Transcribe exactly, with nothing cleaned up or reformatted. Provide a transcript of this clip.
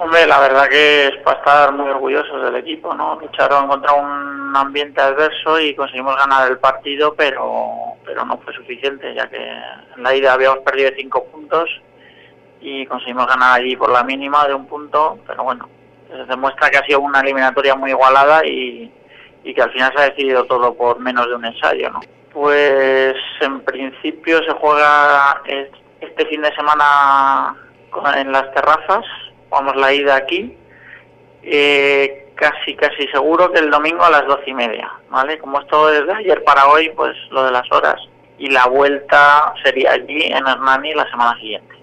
Hombre, la verdad que es para estar muy orgullosos del equipo, ¿no? Lucharon contra un ambiente adverso y conseguimos ganar el partido, pero pero no fue suficiente, ya que en la ida habíamos perdido cinco puntos y conseguimos ganar allí por la mínima de un punto, pero bueno, se demuestra que ha sido una eliminatoria muy igualada y, y que al final se ha decidido todo por menos de un ensayo, ¿no? Pues en principio se juega este fin de semana en las terrazas, jugamos la ida aquí, eh, casi casi seguro que el domingo a las doce y media, ¿vale? Como esto desde ayer para hoy, pues lo de las horas, y la vuelta sería allí en Hernani la semana siguiente.